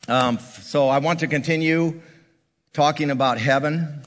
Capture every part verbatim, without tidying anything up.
Um, so I want to continue talking about heaven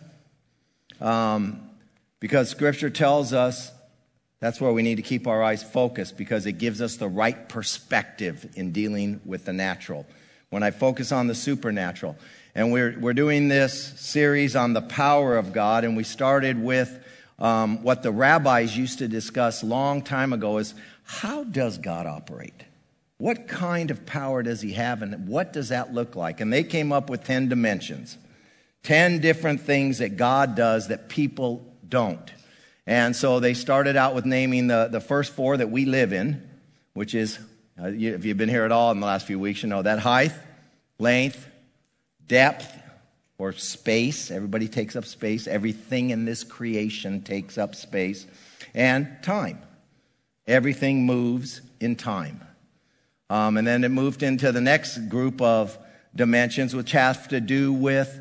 um, because Scripture tells us that's where we need to keep our eyes focused because it gives us the right perspective in dealing with the natural. When I focus on the supernatural. And we're, we're doing this series on the power of God, and we started with um, what the rabbis used to discuss long time ago is how does God operate? What kind of power does he have, and what does that look like? And they came up with ten dimensions, ten different things that God does that people don't. And so they started out with naming the, the first four that we live in, which is, uh, you, if you've been here at all in the last few weeks, you know that height, length, depth, or space. Everybody takes up space. Everything in this creation takes up space. And time. Everything moves in time. Um, and then it moved into the next group of dimensions, which have to do with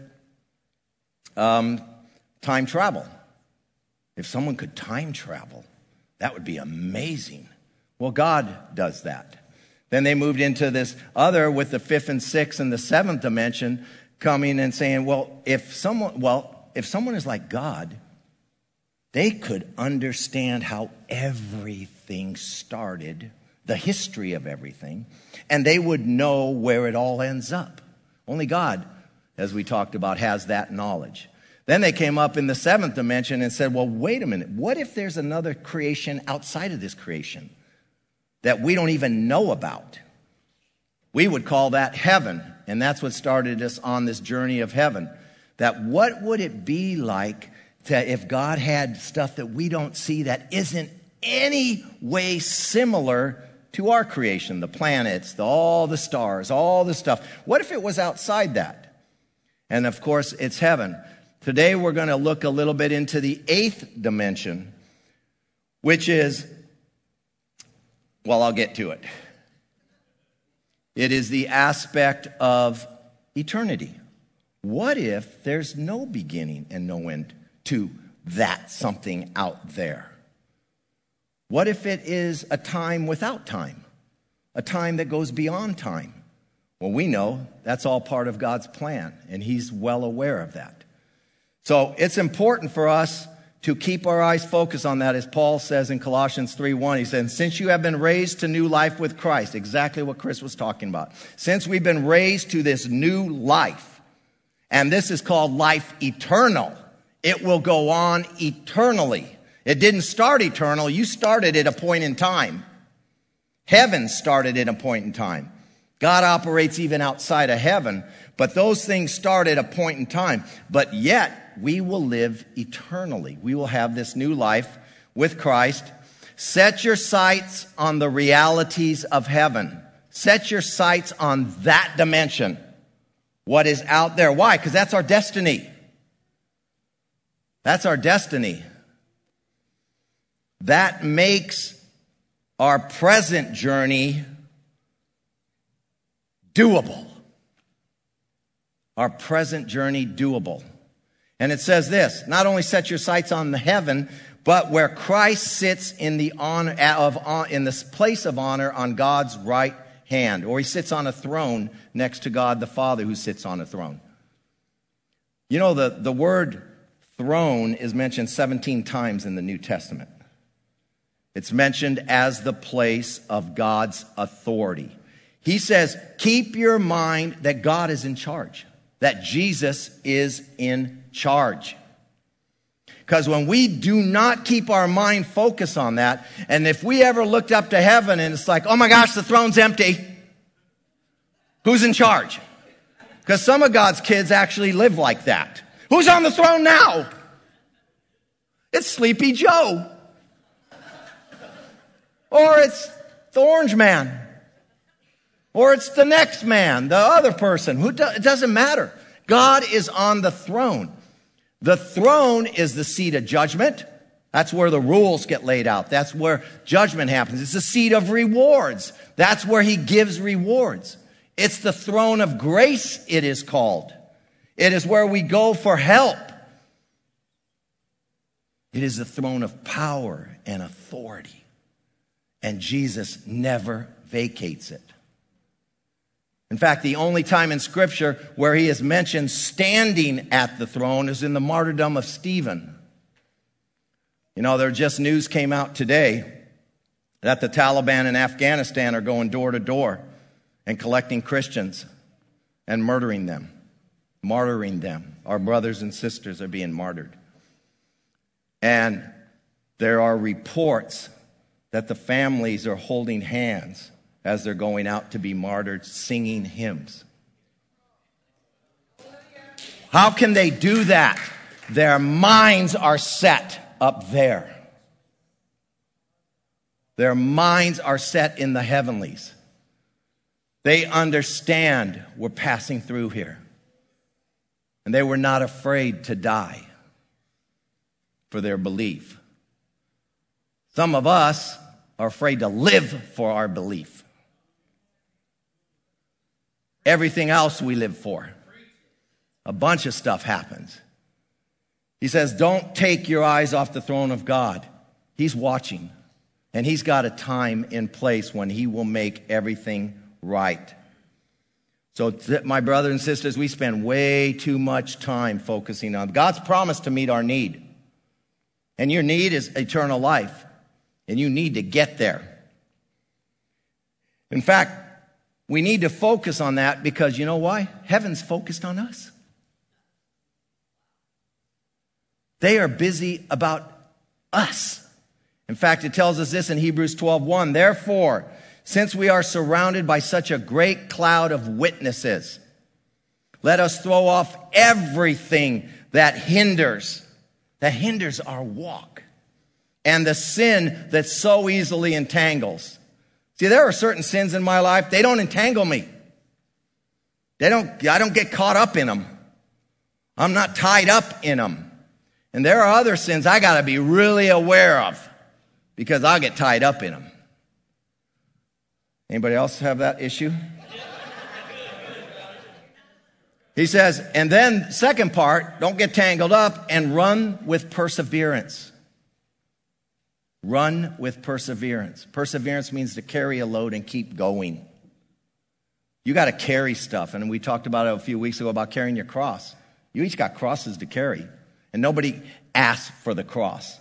um, time travel. If someone could time travel, that would be amazing. Well, God does that. Then they moved into this other with the fifth and sixth and the seventh dimension coming and saying, well, if someone, well, if someone is like God, they could understand how everything started, the history of everything, and they would know where it all ends up. Only God, as we talked about, has that knowledge. Then they came up in the seventh dimension and said, well, wait a minute. What if there's another creation outside of this creation that we don't even know about? We would call that heaven, and that's what started us on this journey of heaven. That what would it be like to, if God had stuff that we don't see that isn't any way similar to our creation, the planets, the, all the stars, all the stuff. What if it was outside that? And of course, it's heaven. Today we're going to look a little bit into the eighth dimension, which is, well, I'll get to it. It is the aspect of eternity. What if there's no beginning and no end to that something out there? What if it is a time without time? A time that goes beyond time? Well, we know that's all part of God's plan, and he's well aware of that. So it's important for us to keep our eyes focused on that, as Paul says in Colossians three one. He says, since you have been raised to new life with Christ, exactly what Chris was talking about. Since we've been raised to this new life, and this is called life eternal, it will go on eternally. It didn't start eternal. You started at a point in time. Heaven started at a point in time. God operates even outside of heaven, but those things start at a point in time. But yet, we will live eternally. We will have this new life with Christ. Set your sights on the realities of heaven. Set your sights on that dimension. What is out there. Why? Because that's our destiny. That's our destiny. That makes our present journey doable. Our present journey doable. And it says this, not only set your sights on the heaven, but where Christ sits in the honor of in this place of honor on God's right hand, or he sits on a throne next to God the Father who sits on a throne. You know, the, the word throne is mentioned seventeen times in the New Testament. It's mentioned as the place of God's authority. He says, keep your mind that God is in charge, that Jesus is in charge. Because when we do not keep our mind focused on that, and if we ever looked up to heaven and it's like, oh my gosh, the throne's empty, who's in charge? Because some of God's kids actually live like that. Who's on the throne now? It's Sleepy Joe. Or it's the orange man. Or it's the next man, the other person. Who do, it doesn't matter. God is on the throne. The throne is the seat of judgment. That's where the rules get laid out. That's where judgment happens. It's the seat of rewards. That's where he gives rewards. It's the throne of grace, it is called. It is where we go for help. It is the throne of power and authority. And Jesus never vacates it. In fact, the only time in Scripture where he is mentioned standing at the throne is in the martyrdom of Stephen. You know, there just news came out today that the Taliban in Afghanistan are going door to door and collecting Christians and murdering them, martyring them. Our brothers and sisters are being martyred. And there are reports that the families are holding hands as they're going out to be martyred, singing hymns. How can they do that? Their minds are set up there. Their minds are set in the heavenlies. They understand we're passing through here. And they were not afraid to die for their belief. Some of us are afraid to live for our belief. Everything else we live for. A bunch of stuff happens. He says, don't take your eyes off the throne of God. He's watching. And he's got a time in place when he will make everything right. So my brothers and sisters, we spend way too much time focusing on God's promise to meet our need. And your need is eternal life. And you need to get there. In fact, we need to focus on that because you know why? Heaven's focused on us. They are busy about us. In fact, it tells us this in Hebrews twelve one. Therefore, since we are surrounded by such a great cloud of witnesses, let us throw off everything that hinders, that hinders our walk, and the sin that so easily entangles. See, there are certain sins in my life, they don't entangle me. They don't, I don't get caught up in them. I'm not tied up in them. And there are other sins I got to be really aware of because I'll get tied up in them. Anybody else have that issue? He says, and then second part, don't get tangled up and run with perseverance. Run with perseverance. Perseverance means to carry a load and keep going. You got to carry stuff. And we talked about it a few weeks ago about carrying your cross. You each got crosses to carry. And nobody asked for the cross.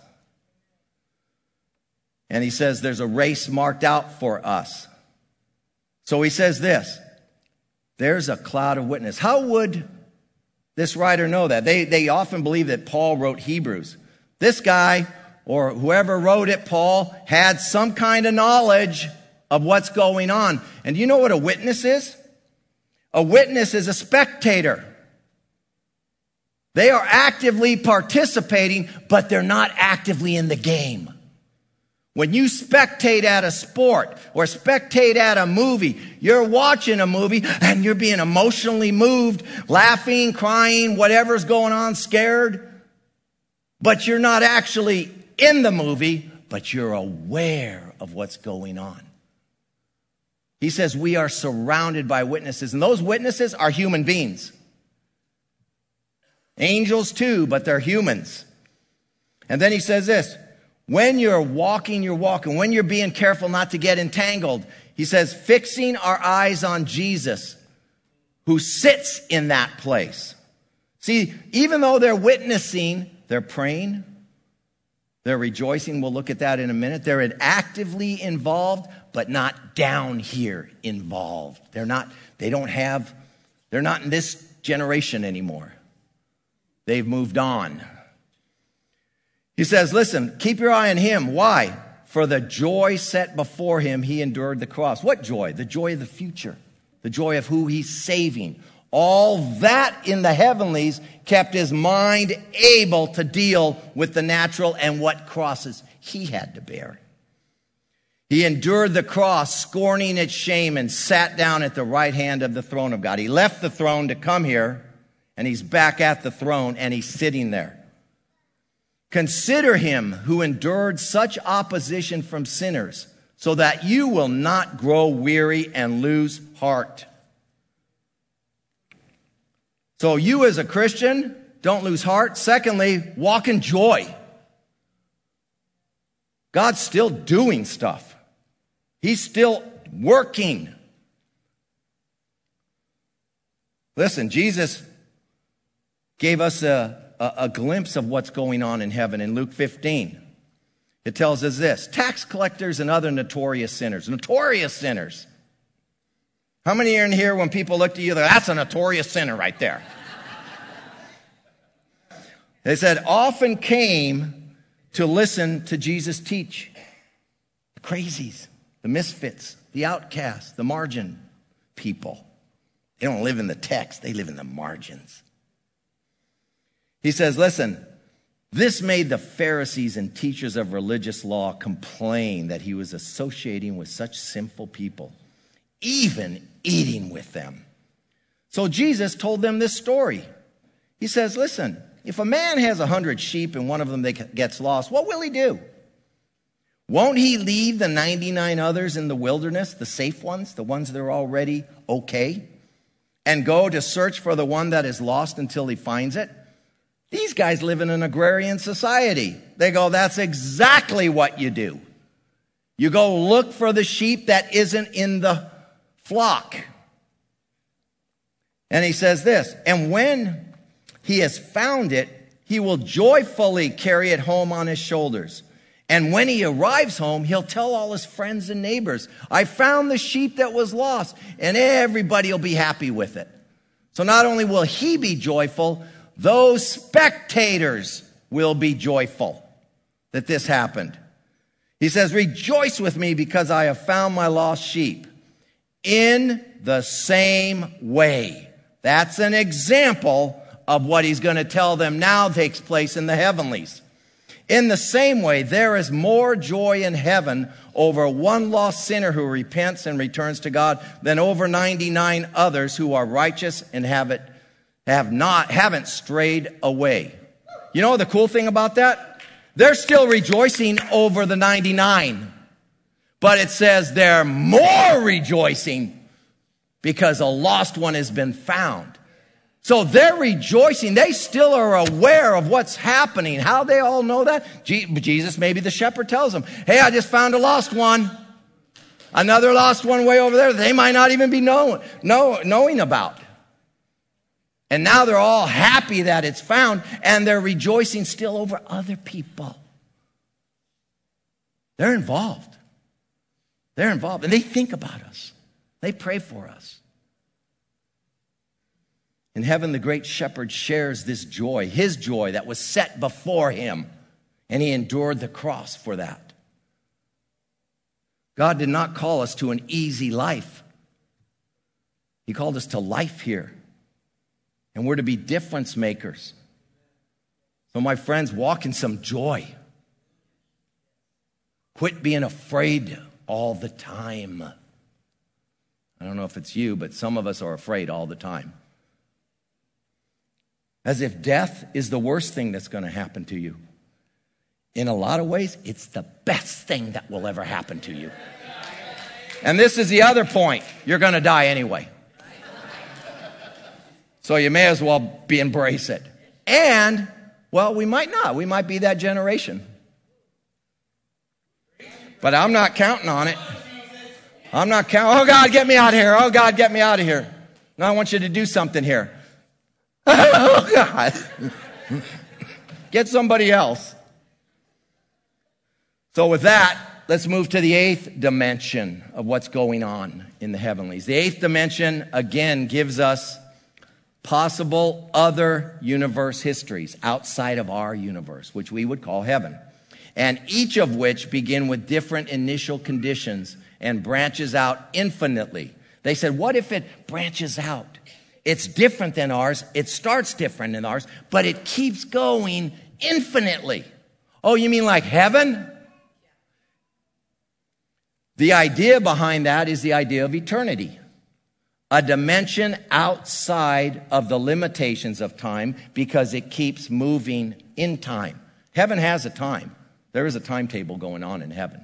And he says there's a race marked out for us. So he says this. There's a cloud of witness. How would this writer know that? They, they often believe that Paul wrote Hebrews. This guy, or whoever wrote it, Paul, had some kind of knowledge of what's going on. And do you know what a witness is? A witness is a spectator. They are actively participating, but they're not actively in the game. When you spectate at a sport or spectate at a movie, you're watching a movie and you're being emotionally moved, laughing, crying, whatever's going on, scared. But you're not actually in the movie, but you're aware of what's going on. He says we are surrounded by witnesses, and those witnesses are human beings. Angels too, but they're humans. And then he says this, when you're walking, you're walking. When you're being careful not to get entangled, he says, fixing our eyes on Jesus, who sits in that place. See, even though they're witnessing, they're praying, they're rejoicing. We'll look at that in a minute. They're actively involved, but not down here involved. They're not, they don't have, they're not in this generation anymore. They've moved on. He says, listen, keep your eye on him. Why? For the joy set before him, he endured the cross. What joy? The joy of the future. The joy of who he's saving. All that in the heavenlies kept his mind able to deal with the natural and what crosses he had to bear. He endured the cross, scorning its shame, and sat down at the right hand of the throne of God. He left the throne to come here, and he's back at the throne, and he's sitting there. Consider him who endured such opposition from sinners, so that you will not grow weary and lose heart. So you as a Christian, don't lose heart. Secondly, walk in joy. God's still doing stuff. He's still working. Listen, Jesus gave us a, a, a glimpse of what's going on in heaven in Luke fifteen. It tells us this: tax collectors and other notorious sinners. Notorious sinners. How many are in here when people look at you, that's a notorious sinner right there? They said, often came to listen to Jesus teach. The crazies, the misfits, the outcasts, the margin people. They don't live in the text, they live in the margins. He says, listen, this made the Pharisees and teachers of religious law complain that he was associating with such sinful people, even eating with them. So Jesus told them this story. He says, listen, if a man has a hundred sheep and one of them gets lost, what will he do? Won't he leave the ninety-nine others in the wilderness, the safe ones, the ones that are already okay, and go to search for the one that is lost until he finds it? These guys live in an agrarian society. They go, that's exactly what you do. You go look for the sheep that isn't in the flock. And he says this, and when he has found it, he will joyfully carry it home on his shoulders. And when he arrives home, he'll tell all his friends and neighbors, I found the sheep that was lost, and everybody will be happy with it. So not only will he be joyful, those spectators will be joyful that this happened. He says, rejoice with me because I have found my lost sheep. In the same way. That's an example of what he's going to tell them now takes place in the heavenlies. In the same way, there is more joy in heaven over one lost sinner who repents and returns to God than over ninety-nine others who are righteous and have it, have not, haven't strayed away. You know the cool thing about that? They're still rejoicing over the ninety-nine. But it says they're more rejoicing because a lost one has been found. So they're rejoicing. They still are aware of what's happening. How they all know that? Jesus, maybe the shepherd tells them, hey, I just found a lost one. Another lost one way over there they might not even be know, know, knowing about. And now they're all happy that it's found, and they're rejoicing still over other people. They're involved. They're involved, and they think about us. They pray for us. In heaven, the great shepherd shares this joy, his joy that was set before him, and he endured the cross for that. God did not call us to an easy life. He called us to life here, and we're to be difference makers. So my friends, walk in some joy. Quit being afraid all the time. I don't know if it's you, but some of us are afraid all the time. As if death is the worst thing that's going to happen to you. In a lot of ways, it's the best thing that will ever happen to you. And this is the other point. You're going to die anyway. So you may as well be embrace it. And, well, we might not. We might be that generation. But I'm not counting on it. I'm not counting. Oh, God, get me out of here. Oh, God, get me out of here. No, I want you to do something here. Oh, God. Get somebody else. So with that, let's move to the eighth dimension of what's going on in the heavenlies. The eighth dimension, again, gives us possible other universe histories outside of our universe, which we would call heaven. And each of which begin with different initial conditions and branches out infinitely. They said, what if it branches out? It's different than ours. It starts different than ours, but it keeps going infinitely. Oh, you mean like heaven? The idea behind that is the idea of eternity. A dimension outside of the limitations of time because it keeps moving in time. Heaven has a time. There is a timetable going on in heaven.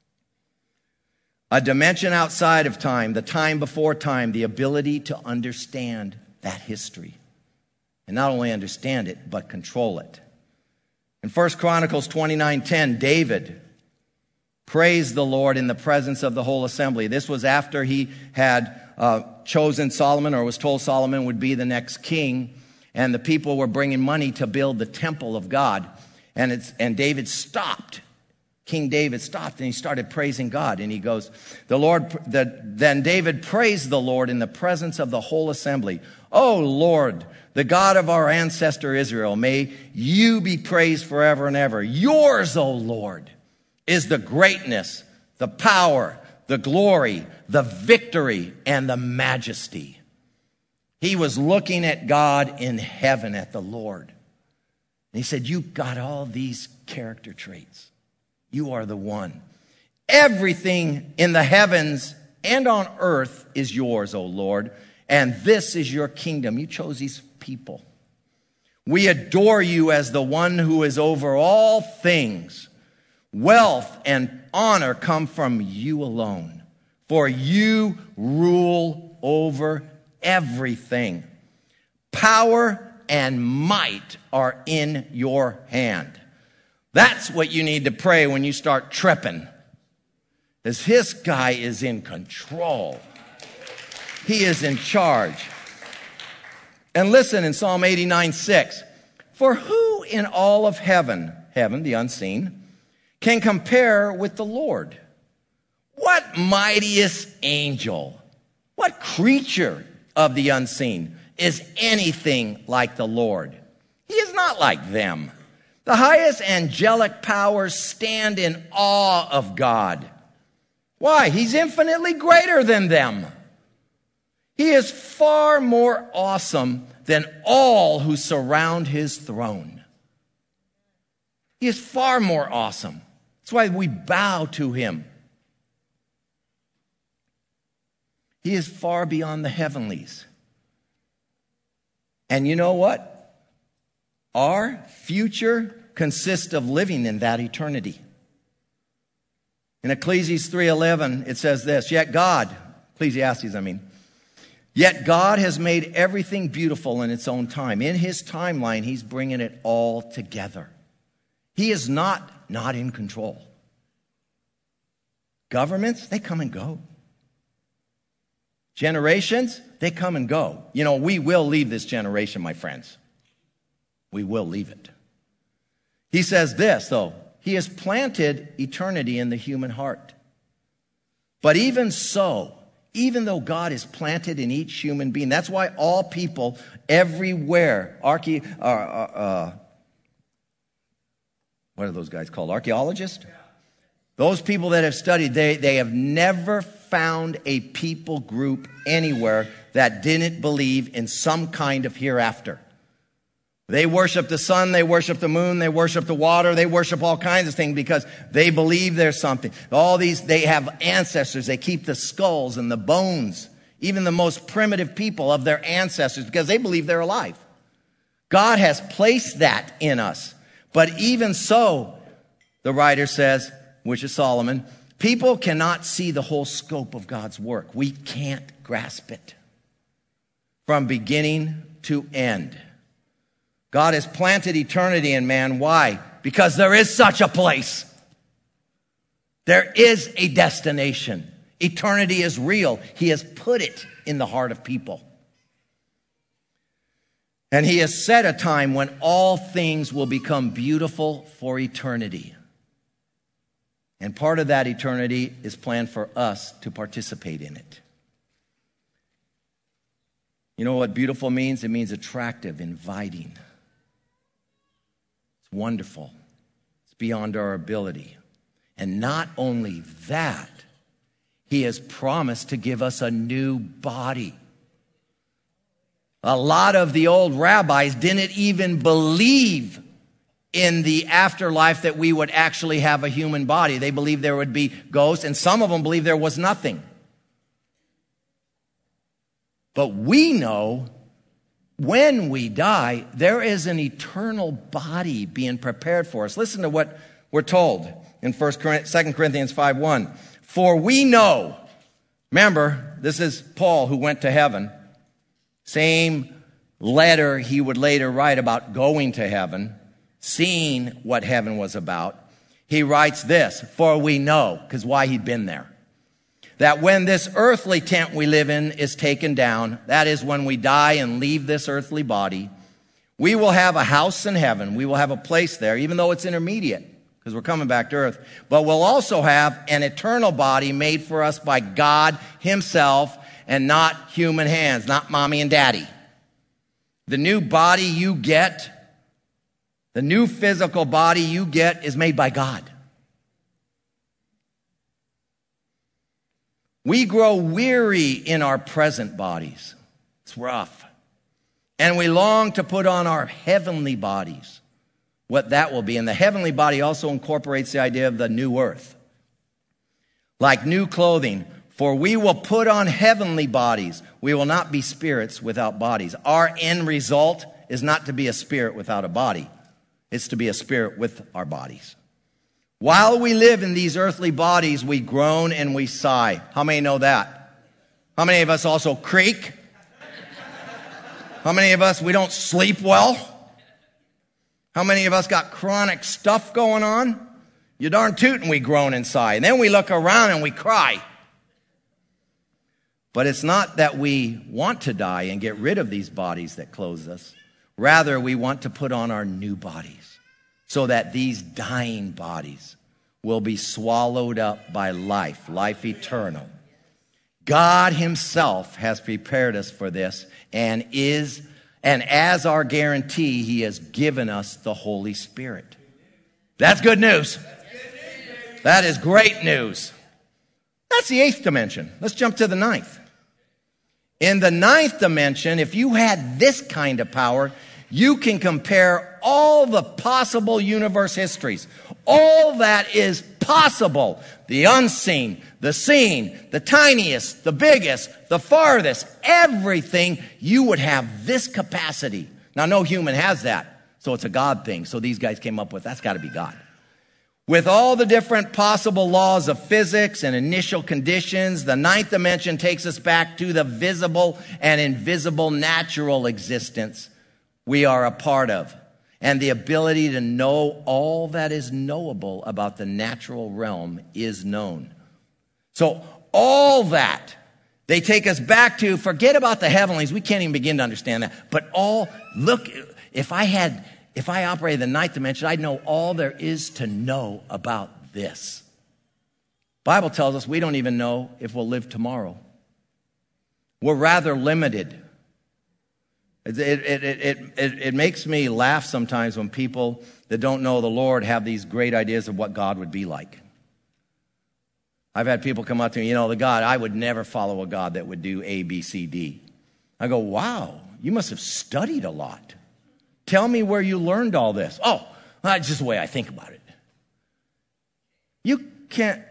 A dimension outside of time, the time before time, the ability to understand that history. And not only understand it, but control it. In First Chronicles twenty-nine ten, David praised the Lord in the presence of the whole assembly. This was after he had uh, chosen Solomon, or was told Solomon would be the next king. And the people were bringing money to build the temple of God. And, it's, and David stopped. King David stopped and he started praising God. And he goes, the Lord, the, then David praised the Lord in the presence of the whole assembly. "Oh Lord, the God of our ancestor Israel, may you be praised forever and ever. Yours, O Lord, is the greatness, the power, the glory, the victory, and the majesty." He was looking at God in heaven, at the Lord. And he said, "You've got all these character traits. You are the one. Everything in the heavens and on earth is yours, O Lord. And this is your kingdom." You chose these people. "We adore you as the one who is over all things. Wealth and honor come from you alone, for you rule over everything. Power and might are in your hand." That's what you need to pray when you start tripping. Because his guy is in control. He is in charge. And listen in Psalm eighty-nine six. "For who in all of heaven," heaven, the unseen, "can compare with the Lord? What mightiest angel, what creature of the unseen is anything like the Lord? He is not like them. The highest angelic powers stand in awe of God." Why? He's infinitely greater than them. He is far more awesome than all who surround his throne. He is far more awesome. That's why we bow to him. He is far beyond the heavenlies. And you know what? Our future consists of living in that eternity. In Ecclesiastes three eleven, it says this, yet God, Ecclesiastes, I mean, yet God has made everything beautiful in its own time. In his timeline, he's bringing it all together. He is not not in control. Governments, they come and go. Generations, they come and go. You know, we will leave this generation, my friends. We will leave it. He says this, though. He has planted eternity in the human heart. But even so, even though God is planted in each human being, that's why all people everywhere, archae, uh, uh, uh, what are those guys called? Archaeologists? Those people that have studied, they, they have never found a people group anywhere that didn't believe in some kind of hereafter. They worship the sun, they worship the moon, they worship the water, they worship all kinds of things because they believe there's something. All these, they have ancestors, they keep the skulls and the bones, even the most primitive people of their ancestors because they believe they're alive. God has placed that in us. But even so, the writer says, which is Solomon, people cannot see the whole scope of God's work. We can't grasp it from beginning to end. God has planted eternity in man. Why? Because there is such a place. There is a destination. Eternity is real. He has put it in the heart of people. And he has set a time when all things will become beautiful for eternity. And part of that eternity is planned for us to participate in it. You know what beautiful means? It means attractive, inviting. It's wonderful. It's beyond our ability. And not only that, he has promised to give us a new body. A lot of the old rabbis didn't even believe in the afterlife that we would actually have a human body. They believed there would be ghosts, and some of them believed there was nothing. But we know when we die, there is an eternal body being prepared for us. Listen to what we're told in Second Corinthians five one. For we know, remember, this is Paul who went to heaven. Same letter he would later write about going to heaven, seeing what heaven was about. He writes this, for we know, because why he'd been there, that when this earthly tent we live in is taken down, that is when we die and leave this earthly body, we will have a house in heaven. We will have a place there, even though it's intermediate, because we're coming back to earth. But we'll also have an eternal body made for us by God himself and not human hands, not mommy and daddy. The new body you get, the new physical body you get is made by God. We grow weary in our present bodies. It's rough. And we long to put on our heavenly bodies, what that will be. And the heavenly body also incorporates the idea of the new earth. Like new clothing, for we will put on heavenly bodies. We will not be spirits without bodies. Our end result is not to be a spirit without a body. It's to be a spirit with our bodies. While we live in these earthly bodies, we groan and we sigh. How many know that? How many of us also creak? How many of us, we don't sleep well? How many of us got chronic stuff going on? You darn tootin' we groan and sigh. And then we look around and we cry. But it's not that we want to die and get rid of these bodies that clothe us. Rather, we want to put on our new bodies, so that these dying bodies will be swallowed up by life, life eternal. God himself has prepared us for this and is, and as our guarantee, he has given us the Holy Spirit. That's good news. That is great news. That's the eighth dimension. Let's jump to the ninth. In the ninth dimension, if you had this kind of power, you can compare all the possible universe histories. All that is possible. The unseen, the seen, the tiniest, the biggest, the farthest, everything, you would have this capacity. Now, no human has that, so it's a God thing. So these guys came up with, that's got to be God. With all the different possible laws of physics and initial conditions, the ninth dimension takes us back to the visible and invisible natural existence we are a part of, and the ability to know all that is knowable about the natural realm is known. So all that, they take us back to, forget about the heavenlies, we can't even begin to understand that, but all, look, if I had, if I operated the ninth dimension, I'd know all there is to know about this. Bible tells us we don't even know if we'll live tomorrow. We're rather limited. It, it, it, it, it, it makes me laugh sometimes when people that don't know the Lord have these great ideas of what God would be like. I've had people come up to me, you know, the God, I would never follow a God that would do A, B, C, D. I go, wow, you must have studied a lot. Tell me where you learned all this. Oh, that's just the way I think about it. You can't.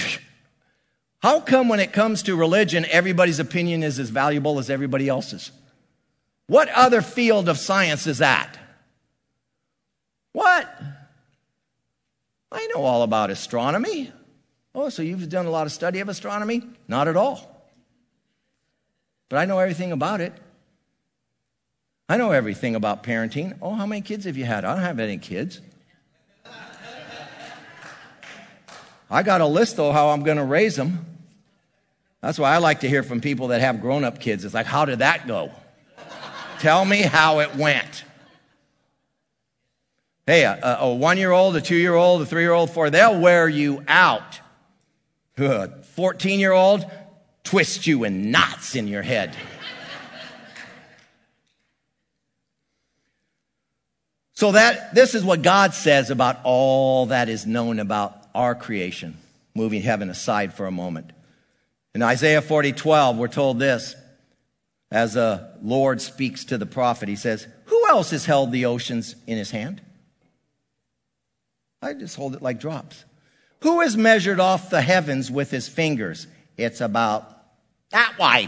How come when it comes to religion, everybody's opinion is as valuable as everybody else's? What other field of science is that? What? I know all about astronomy. Oh, so you've done a lot of study of astronomy? Not at all. But I know everything about it. I know everything about parenting. Oh, how many kids have you had? I don't have any kids. I got a list, though, how I'm going to raise them. That's why I like to hear from people that have grown-up kids. It's like, how did that go? Tell me how it went. Hey, a, a one-year-old, a two-year-old, a three-year-old, four, they'll wear you out. A fourteen-year-old, twist you in knots in your head. So that this is what God says about all that is known about our creation. Moving heaven aside for a moment. In Isaiah forty twelve, we're told this. As the Lord speaks to the prophet, he says, who else has held the oceans in his hand? I just hold it like drops. Who has measured off the heavens with his fingers? It's about that wide.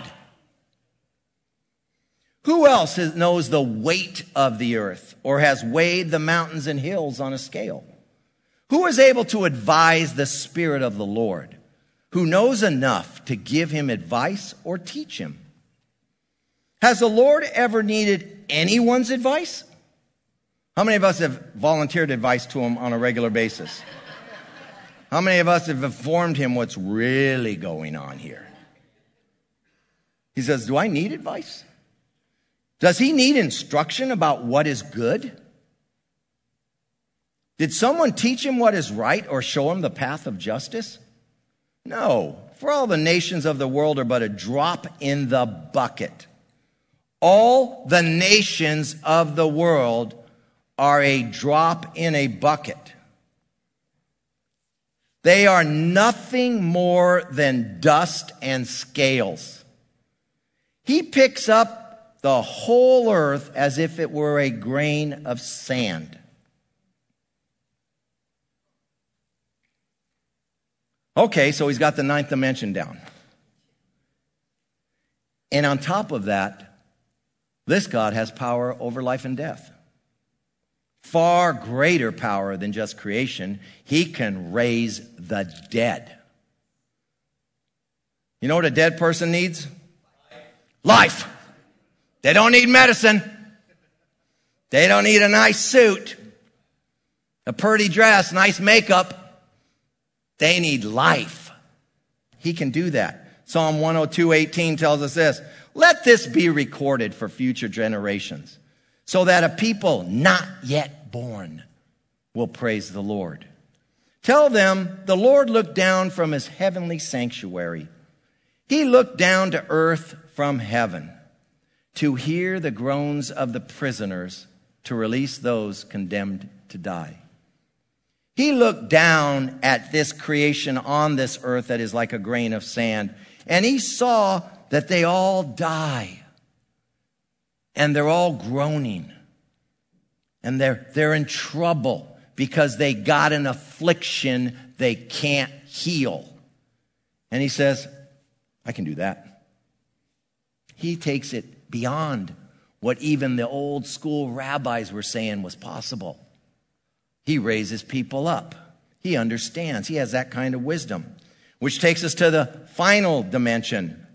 Who else knows the weight of the earth or has weighed the mountains and hills on a scale? Who is able to advise the Spirit of the Lord? Who knows enough to give him advice or teach him? Has the Lord ever needed anyone's advice? How many of us have volunteered advice to him on a regular basis? How many of us have informed him what's really going on here? He says, do I need advice? Does he need instruction about what is good? Did someone teach him what is right or show him the path of justice? No, for all the nations of the world are but a drop in the bucket. All the nations of the world are a drop in a bucket. They are nothing more than dust and scales. He picks up the whole earth as if it were a grain of sand. Okay, so he's got the ninth dimension down. And on top of that, this God has power over life and death. Far greater power than just creation. He can raise the dead. You know what a dead person needs? Life. They don't need medicine. They don't need a nice suit, a pretty dress, nice makeup. They need life. He can do that. Psalm one oh two eighteen tells us this. Let this be recorded for future generations, so that a people not yet born will praise the Lord. Tell them the Lord looked down from his heavenly sanctuary. He looked down to earth from heaven to hear the groans of the prisoners, to release those condemned to die. He looked down at this creation on this earth that is like a grain of sand, and he saw that they all die. And they're all groaning. And they're, they're in trouble because they got an affliction they can't heal. And he says, I can do that. He takes it beyond what even the old school rabbis were saying was possible. He raises people up. He understands. He has that kind of wisdom, which takes us to the final dimension.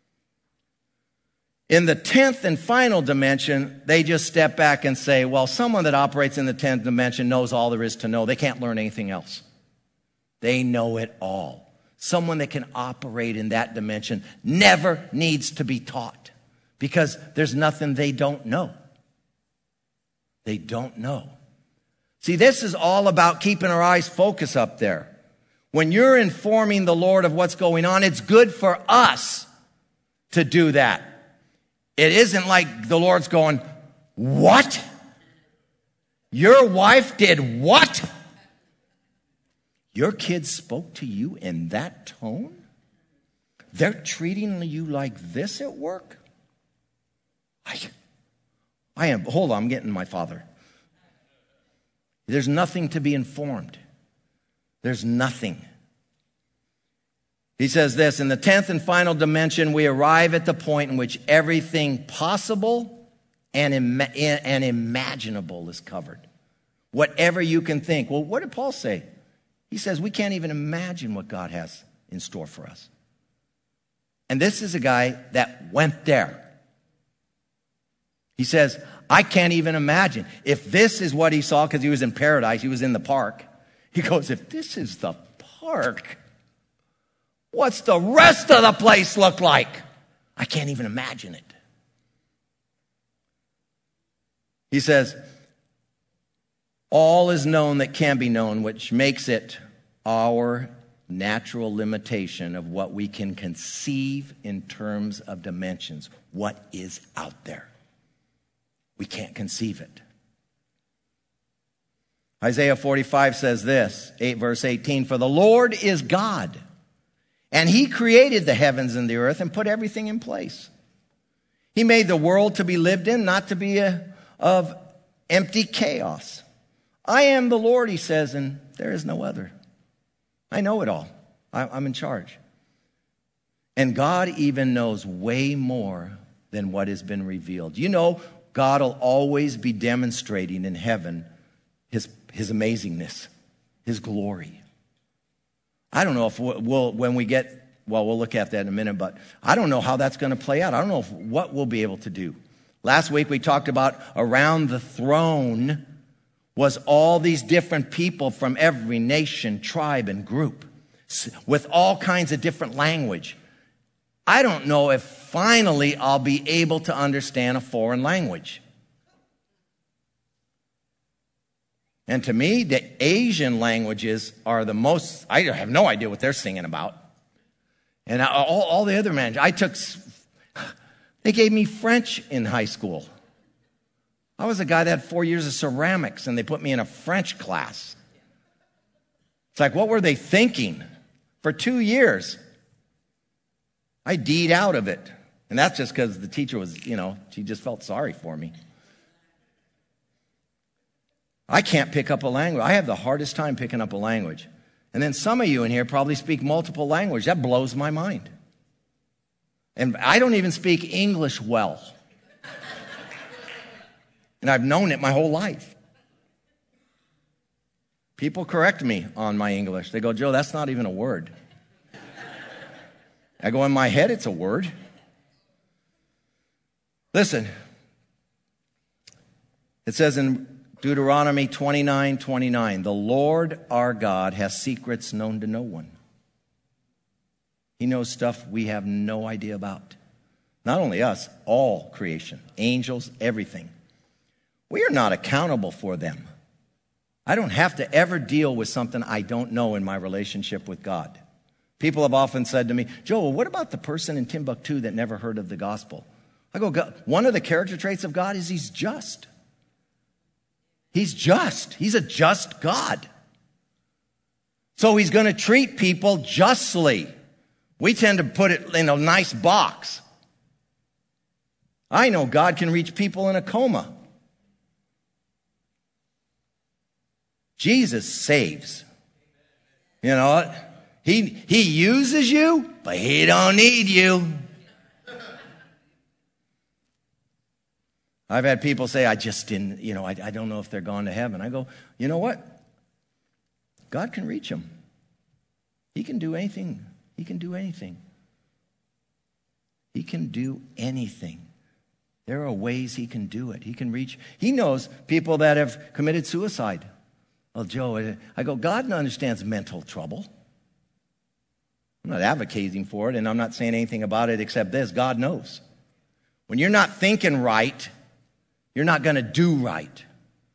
In the tenth and final dimension, they just step back and say, well, someone that operates in the tenth dimension knows all there is to know. They can't learn anything else. They know it all. Someone that can operate in that dimension never needs to be taught, because there's nothing they don't know. They don't know. See, this is all about keeping our eyes focused up there. When you're informing the Lord of what's going on, it's good for us to do that. It isn't like the Lord's going, what? Your wife did what? Your kids spoke to you in that tone? They're treating you like this at work? I, I am, hold on, I'm getting my father. There's nothing to be informed. There's nothing. He says this, in the tenth and final dimension, we arrive at the point in which everything possible and, Im- and imaginable is covered. Whatever you can think. Well, what did Paul say? He says we can't even imagine what God has in store for us. And this is a guy that went there. He says, I can't even imagine. If this is what he saw, because he was in paradise, he was in the park. He goes, if this is the park, what's the rest of the place look like? I can't even imagine it. He says, all is known that can be known, which makes it our natural limitation of what we can conceive in terms of dimensions. What is out there? We can't conceive it. Isaiah forty-five says this, eight, verse eighteen, for the Lord is God, and he created the heavens and the earth and put everything in place. He made the world to be lived in, not to be a, of empty chaos. I am the Lord, he says, and there is no other. I know it all. I, I'm in charge. And God even knows way more than what has been revealed. You know, God will always be demonstrating in heaven his, his amazingness, his glory. I don't know if we'll, we'll, when we get, well, we'll look at that in a minute, but I don't know how that's going to play out. I don't know if, what we'll be able to do. Last week we talked about around the throne, was all these different people from every nation, tribe, and group with all kinds of different language. I don't know if finally I'll be able to understand a foreign language. And to me, the Asian languages are the most, I have no idea what they're singing about. And all, all the other languages, I took, they gave me French in high school. I was a guy that had four years of ceramics, and they put me in a French class. It's like, what were they thinking? For two years, I D'd out of it. And that's just because the teacher was, you know, she just felt sorry for me. I can't pick up a language. I have the hardest time picking up a language. And then some of you in here probably speak multiple languages. That blows my mind. And I don't even speak English well. And I've known it my whole life. People correct me on my English. They go, Joe, that's not even a word. I go, in my head, it's a word. Listen. It says in Deuteronomy twenty-nine twenty-nine, the Lord our God has secrets known to no one. He knows stuff we have no idea about. Not only us, all creation, angels, everything. We are not accountable for them. I don't have to ever deal with something I don't know in my relationship with God. People have often said to me, Joel, what about the person in Timbuktu that never heard of the gospel? I go, God, one of the character traits of God is he's just. He's just. He's a just God. So he's going to treat people justly. We tend to put it in a nice box. I know God can reach people in a coma. Jesus saves. You know what? He, he uses you, but he don't need you. I've had people say, I just didn't, you know, I, I don't know if they're gone to heaven. I go, you know what? God can reach them. He can do anything. He can do anything. He can do anything. There are ways he can do it. He can reach. He knows people that have committed suicide. Well, Joe, I go, God understands mental trouble. I'm not advocating for it, and I'm not saying anything about it except this. God knows. When you're not thinking right, you're not going to do right.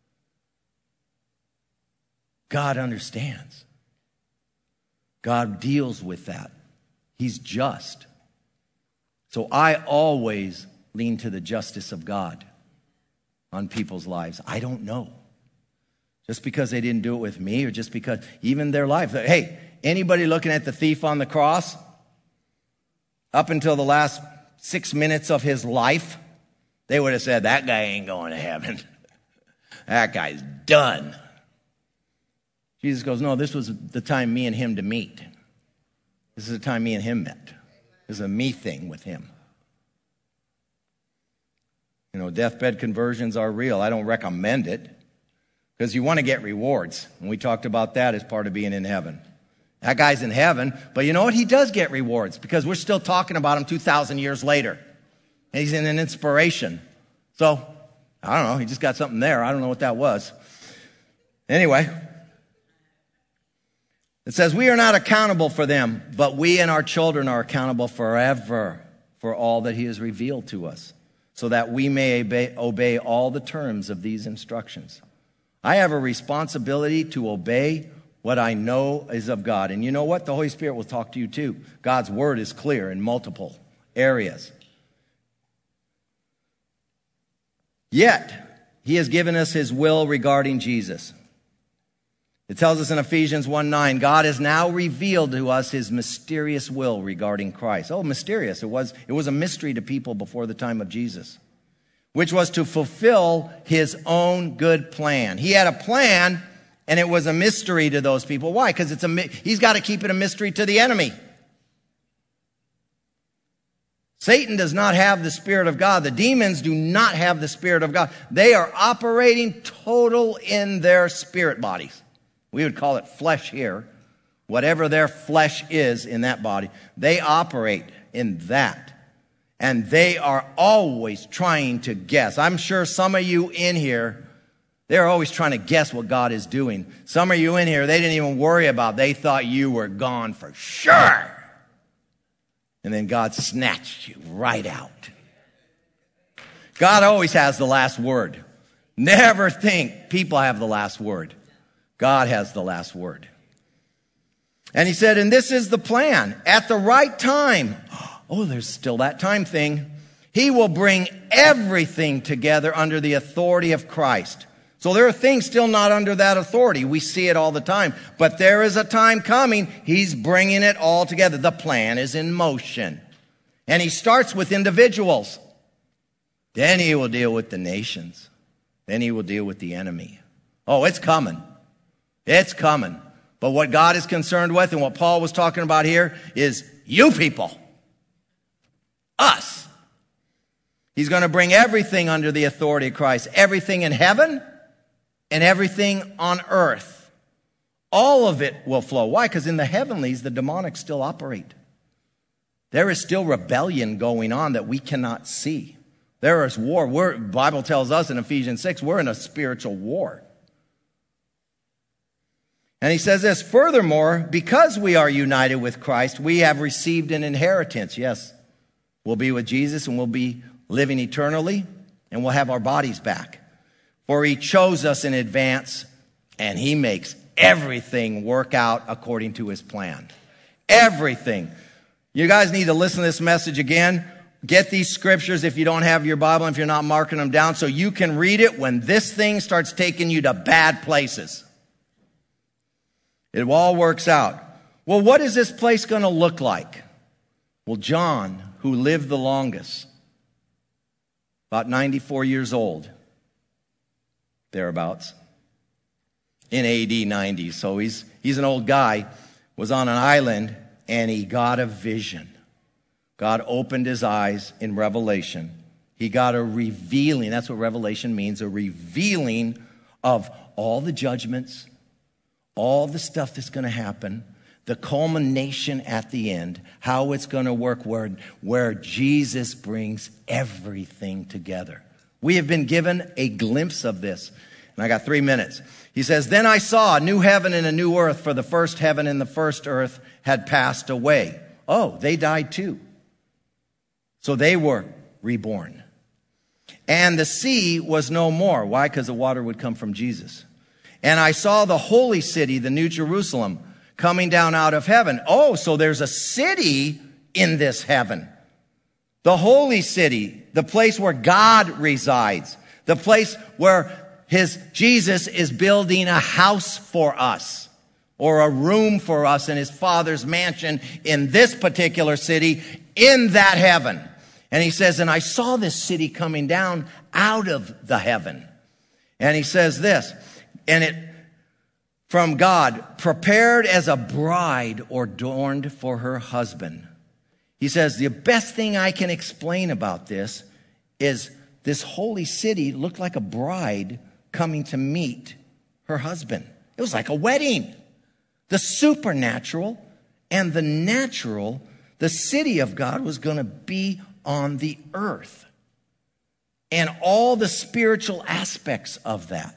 God understands. God deals with that. He's just. So I always lean to the justice of God on people's lives. I don't know. Just because they didn't do it with me, or just because even their life. Hey, anybody looking at the thief on the cross, up until the last six minutes of his life, they would have said, that guy ain't going to heaven. That guy's done. Jesus goes, no, this was the time me and him to meet. This is the time me and him met. This is a me thing with him. You know, deathbed conversions are real. I don't recommend it because you want to get rewards. And we talked about that as part of being in heaven. That guy's in heaven, but you know what? He does get rewards because we're still talking about him two thousand years later. And he's in an inspiration. So, I don't know. He just got something there. I don't know what that was. Anyway, it says, we are not accountable for them, but we and our children are accountable forever for all that he has revealed to us, so that we may obey, obey all the terms of these instructions. I have a responsibility to obey what I know is of God. And you know what? The Holy Spirit will talk to you too. God's word is clear in multiple areas. Yet, he has given us his will regarding Jesus. It tells us in Ephesians one nine, God has now revealed to us his mysterious will regarding Christ. Oh, mysterious. It was, it was a mystery to people before the time of Jesus, which was to fulfill his own good plan. He had a plan, and it was a mystery to those people. Why? Because it's a, he's got to keep it a mystery to the enemy. Satan does not have the Spirit of God. The demons do not have the Spirit of God. They are operating total in their spirit bodies. We would call it flesh here. Whatever their flesh is in that body, they operate in that. And they are always trying to guess. I'm sure some of you in here They're always trying to guess what God is doing. Some of you in here, they didn't even worry about. They thought you were gone for sure. And then God snatched you right out. God always has the last word. Never think people have the last word. God has the last word. And he said, and this is the plan. At the right time, oh, there's still that time thing. He will bring everything together under the authority of Christ. So there are things still not under that authority. We see it all the time. But there is a time coming. He's bringing it all together. The plan is in motion. And he starts with individuals. Then he will deal with the nations. Then he will deal with the enemy. Oh, it's coming. It's coming. But what God is concerned with and what Paul was talking about here is you people. Us. He's going to bring everything under the authority of Christ. Everything in heaven and everything on earth. All of it will flow. Why? Because in the heavenlies, the demonic still operate. There is still rebellion going on that we cannot see. There is war. We're, the Bible tells us in Ephesians six, we're in a spiritual war. And he says this, furthermore, because we are united with Christ, we have received an inheritance. Yes, we'll be with Jesus and we'll be living eternally and we'll have our bodies back. For he chose us in advance and he makes everything work out according to his plan. Everything. You guys need to listen to this message again. Get these scriptures if you don't have your Bible, if you're not marking them down, so you can read it when this thing starts taking you to bad places. It all works out. Well, what is this place going to look like? Well, John, who lived the longest, about ninety-four years old, thereabouts, in A D ninety. So he's, he's an old guy, was on an island, and he got a vision. God opened his eyes in Revelation. He got a revealing. That's what Revelation means, a revealing of all the judgments, all the stuff that's going to happen, the culmination at the end, how it's going to work, where, where Jesus brings everything together. We have been given a glimpse of this. And I got three minutes. He says, then I saw a new heaven and a new earth, for the first heaven and the first earth had passed away. Oh, they died too. So they were reborn. And the sea was no more. Why? Because the water would come from Jesus. And I saw the holy city, the New Jerusalem, coming down out of heaven. Oh, so there's a city in this heaven. The holy city, the place where God resides. The place where his Jesus is building a house for us. Or a room for us in his Father's mansion in this particular city, in that heaven. And he says, and I saw this city coming down out of the heaven. And he says this, and it, from God, prepared as a bride adorned for her husband. He says, the best thing I can explain about this is this holy city looked like a bride coming to meet her husband. It was like a wedding. The supernatural and the natural, the city of God was going to be on the earth. And all the spiritual aspects of that.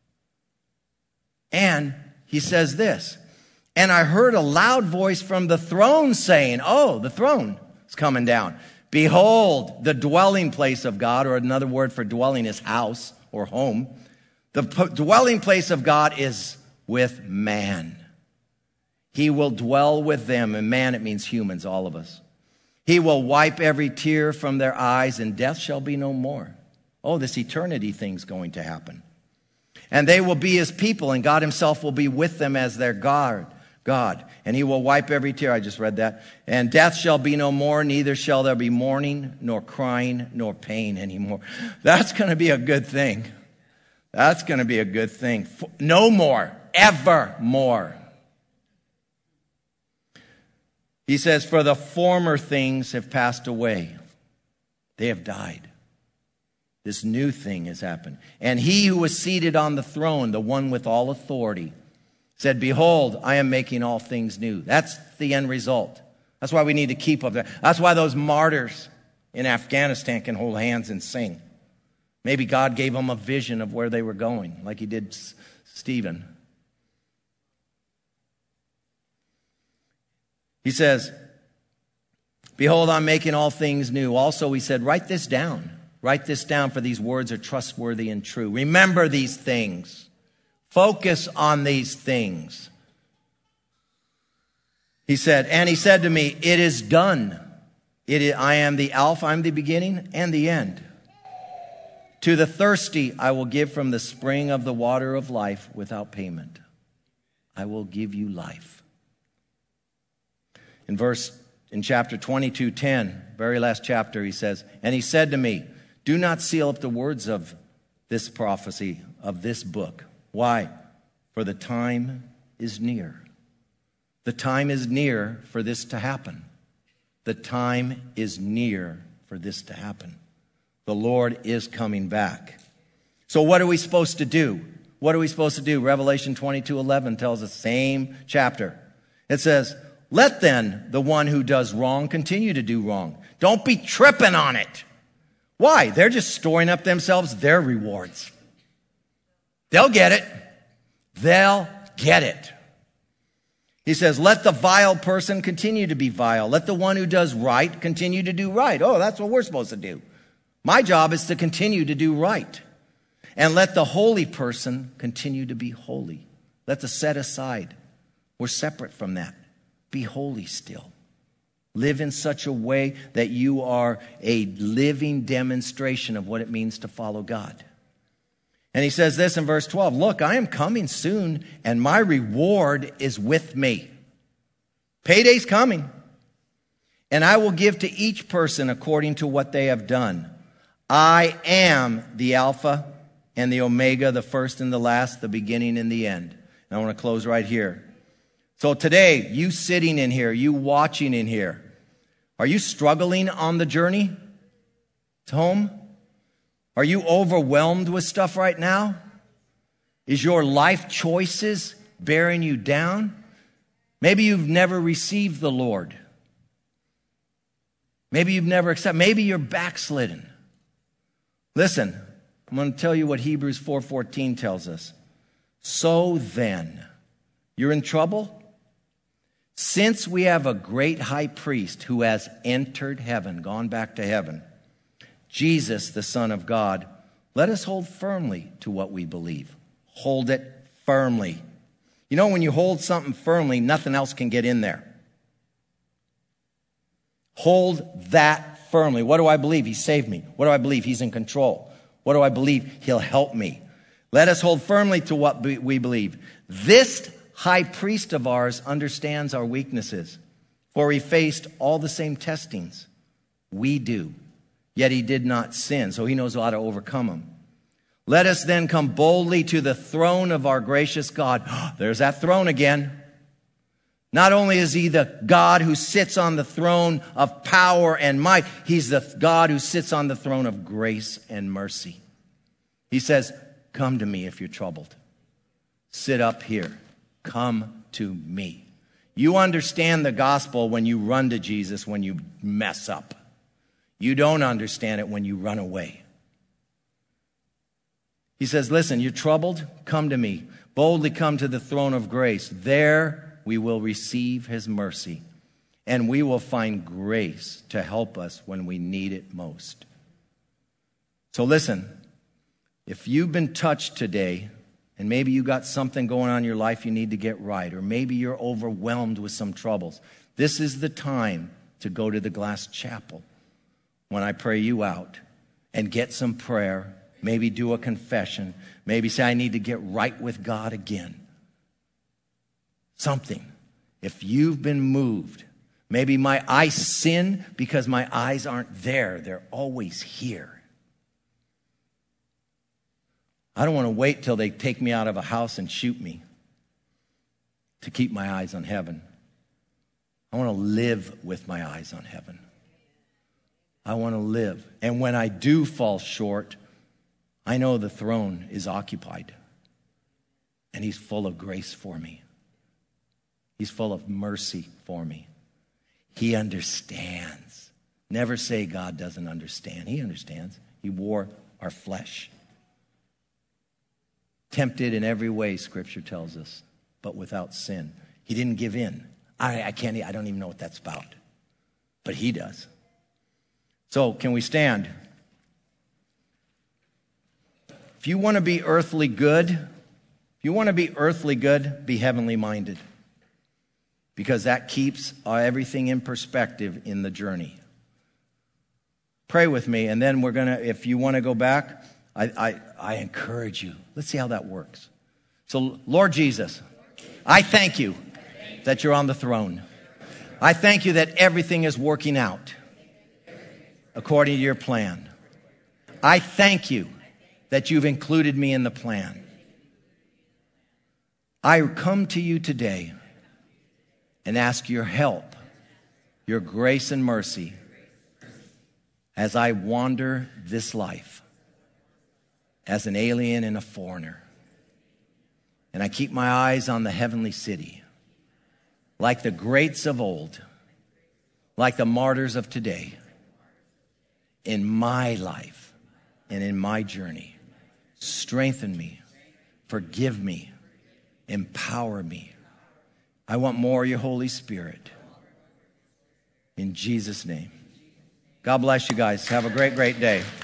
And he says this, and I heard a loud voice from the throne saying, oh, the throne is coming down. Behold, the dwelling place of God, or another word for dwelling is house or home. The p- dwelling place of God is with man. He will dwell with them. And man, it means humans, all of us. He will wipe every tear from their eyes, and death shall be no more. Oh, this eternity thing's going to happen. And they will be his people, and God himself will be with them as their God. God. And he will wipe every tear. I just read that. And death shall be no more, neither shall there be mourning, nor crying, nor pain anymore. That's going to be a good thing. That's going to be a good thing. No more, ever more. He says, for the former things have passed away. They have died. This new thing has happened. And he who was seated on the throne, the one with all authority, said, behold, I am making all things new. That's the end result. That's why we need to keep up there. That's why those martyrs in Afghanistan can hold hands and sing. Maybe God gave them a vision of where they were going, like he did S- Stephen. He says, behold, I'm making all things new. Also, he said, write this down. Write this down, for these words are trustworthy and true. Remember these things. Focus on these things. He said, and he said to me, it is done. It is, I am the Alpha, I'm the beginning and the end. To the thirsty, I will give from the spring of the water of life without payment. I will give you life. In verse, in chapter twenty-two ten, very last chapter, he says, and he said to me, do not seal up the words of this prophecy, of this book. Why? For the time is near. The time is near for this to happen. The time is near for this to happen. The Lord is coming back. So what are we supposed to do? What are we supposed to do? Revelation twenty-two eleven tells the same chapter. It says, let then the one who does wrong continue to do wrong. Don't be tripping on it. Why? They're just storing up themselves their rewards. They'll get it. They'll get it. He says, let the vile person continue to be vile. Let the one who does right continue to do right. Oh, that's what we're supposed to do. My job is to continue to do right. And let the holy person continue to be holy. Let the set aside. We're separate from that. Be holy still. Live in such a way that you are a living demonstration of what it means to follow God. And he says this in verse twelve, look, I am coming soon, and my reward is with me. Payday's coming. And I will give to each person according to what they have done. I am the Alpha and the Omega, the first and the last, the beginning and the end. And I want to close right here. So today, you sitting in here, you watching in here, are you struggling on the journey to home? Are you overwhelmed with stuff right now? Is your life choices bearing you down? Maybe you've never received the Lord. Maybe you've never accepted. Maybe you're backslidden. Listen, I'm going to tell you what Hebrews four fourteen tells us. So then, you're in trouble? Since we have a great high priest who has entered heaven, gone back to heaven, Jesus, the Son of God, let us hold firmly to what we believe. Hold it firmly. You know, when you hold something firmly, nothing else can get in there. Hold that firmly. What do I believe? He saved me. What do I believe? He's in control. What do I believe? He'll help me. Let us hold firmly to what we believe. This high priest of ours understands our weaknesses, for he faced all the same testings we do. Yet he did not sin, so he knows how to overcome them. Let us then come boldly to the throne of our gracious God. There's that throne again. Not only is he the God who sits on the throne of power and might, he's the God who sits on the throne of grace and mercy. He says, come to me if you're troubled. Sit up here. Come to me. You understand the gospel when you run to Jesus when you mess up. You don't understand it when you run away. He says, listen, you're troubled? Come to me. Boldly come to the throne of grace. There we will receive his mercy, and we will find grace to help us when we need it most. So listen, if you've been touched today, and maybe you got something going on in your life you need to get right, or maybe you're overwhelmed with some troubles, this is the time to go to the Glass Chapel when I pray you out and get some prayer, maybe do a confession, maybe say, I need to get right with God again. Something. If you've been moved, maybe my eyes sin because my eyes aren't there. They're always here. I don't want to wait till they take me out of a house and shoot me to keep my eyes on heaven. I want to live with my eyes on heaven. I want to live. And when I do fall short, I know the throne is occupied. And he's full of grace for me. He's full of mercy for me. He understands. Never say God doesn't understand. He understands. He wore our flesh. Tempted in every way, Scripture tells us, but without sin. He didn't give in. I, I can't, I don't even know what that's about. But he does. So, can we stand? If you want to be earthly good, if you want to be earthly good, be heavenly minded. Because that keeps uh, everything in perspective in the journey. Pray with me, and then we're going to, if you want to go back, I, I, I encourage you. Let's see how that works. So, Lord Jesus, I thank you that you're on the throne. I thank you that everything is working out according to your plan. I thank you that you've included me in the plan. I come to you today and ask your help, your grace and mercy as I wander this life as an alien and a foreigner. And I keep my eyes on the heavenly city, like the greats of old, like the martyrs of today, in my life and in my journey. Strengthen me, forgive me, empower me. I want more of your Holy Spirit. In Jesus' name. God bless you guys. Have a great, great day.